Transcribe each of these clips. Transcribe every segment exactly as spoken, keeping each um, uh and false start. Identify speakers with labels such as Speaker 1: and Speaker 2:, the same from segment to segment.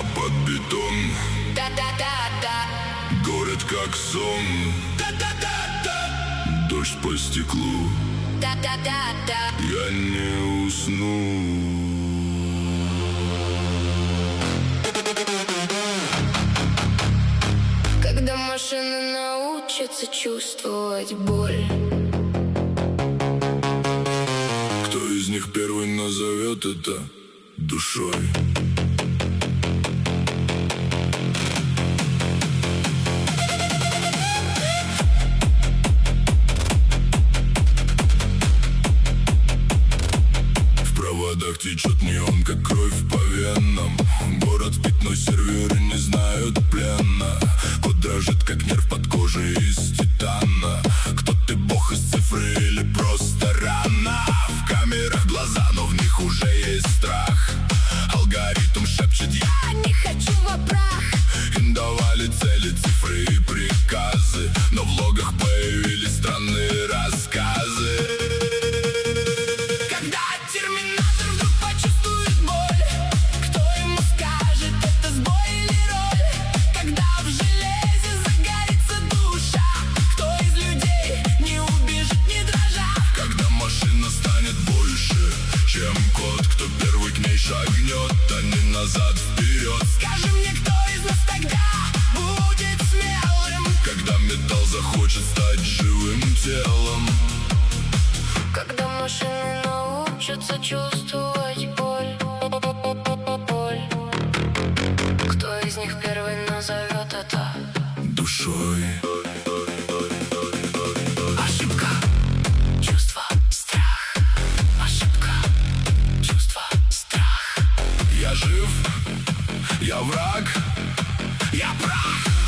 Speaker 1: под бетон.
Speaker 2: Да-да-да-да.
Speaker 1: Город как сон.
Speaker 2: Да-да-да-да.
Speaker 1: Дождь по стеклу.
Speaker 2: Да-да-да-да.
Speaker 1: Я не усну.
Speaker 2: Когда машина научится чувствовать боль,
Speaker 1: кто из них первый назовет это душой? В проводах течет неон, как кровь по венам. Город спит, но серверы не знают плена. Код дрожит, как нерв под кожей из титана. Кто ты, бог из цифры или просто рана? В камерах глаза, но в них уже есть страх. Алгоритм шепчет:
Speaker 2: я не хочу во прах.
Speaker 1: Им давали цели, цифры и приказы, но в логах появились странные рассказы.
Speaker 2: Когда терминатор вдруг почувствует боль, кто ему скажет, это сбой или роль? Когда в железе загорится душа, кто из людей не убежит, не дрожа?
Speaker 1: Когда машина станет больше, чем кот, кто первый к ней шагнет, а не назад, вперед.
Speaker 2: Скажи мне, кто из нас тогда будет смелым?
Speaker 1: Когда металл захочет стать живым телом.
Speaker 2: Когда машины научатся чувствовать боль, боль. Кто из них первый назовет это
Speaker 1: душой?
Speaker 2: Ошибка, чувство, страх. Ошибка, чувство, страх.
Speaker 1: Я жив, я враг,
Speaker 2: я прав.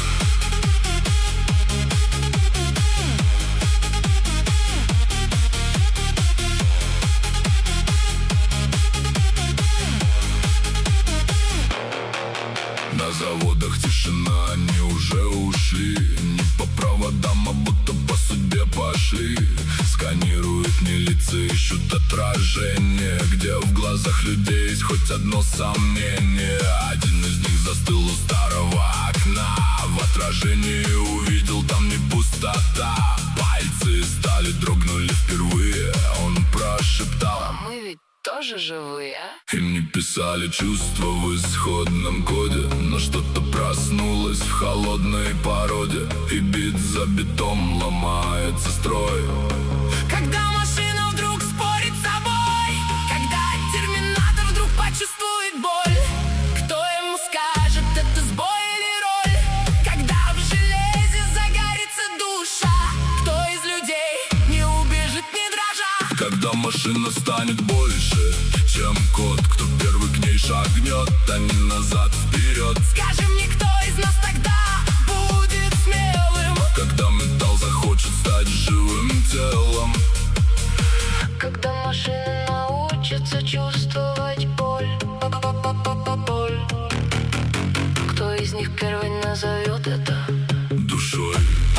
Speaker 1: На заводах тишина, они уже ушли. Не по проводам, а будто по судьбе пошли. Сканируют не лица, ищут отражение, где в глазах людей есть хоть одно сомнение. Один из них застыл у старого окна. В отражении увидел там не пустота. Пальцы стали, дрогнули впервые. Он прошептал:
Speaker 2: а мы ведь тоже живые, а?
Speaker 1: Им не писали чувства в исходном коде, но что-то проснулось в холодной породе, и бит за битом ломается строй.
Speaker 2: Когда машина вдруг спорит с собой, когда терминатор вдруг почувствует боль, кто ему скажет, это сбой или роль? Когда в железе загорится душа, кто из людей не убежит, не дрожа?
Speaker 1: Когда машина станет больше, чем кот, кто первый к ней шагнет, а не назад, вперед.
Speaker 2: Скажи мне, кто из нас тогда будет смелым?
Speaker 1: Когда металл захочет стать живым телом.
Speaker 2: Когда машины научатся чувствовать боль, боль. Кто из них первый назовет это
Speaker 1: душой?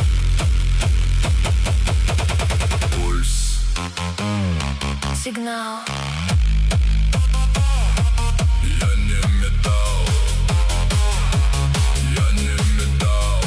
Speaker 1: Пульс.
Speaker 2: Сигнал.
Speaker 1: Я не металл. Я не металл.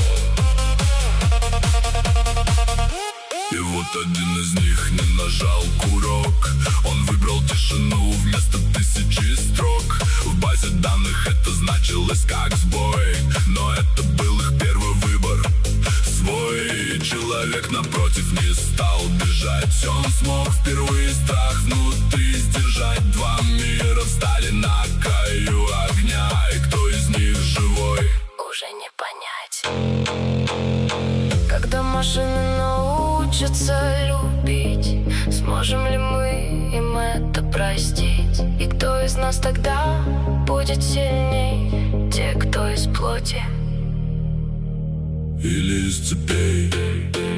Speaker 1: И вот один из них не нажал курок. Он выбрал тишину вместо тысячи строк. В базе данных это значилось как сбой, но это был их первый выбор. Свой человек напротив не стал бежать. Он смог впервые страх внутри сдержать. Два мира встали на краю огня, и кто из них живой,
Speaker 2: уже не понять. Когда машины научатся любить, сможем ли мы им это простить? И кто из нас тогда будет сильней? Те, кто из плоти
Speaker 1: или из цепей?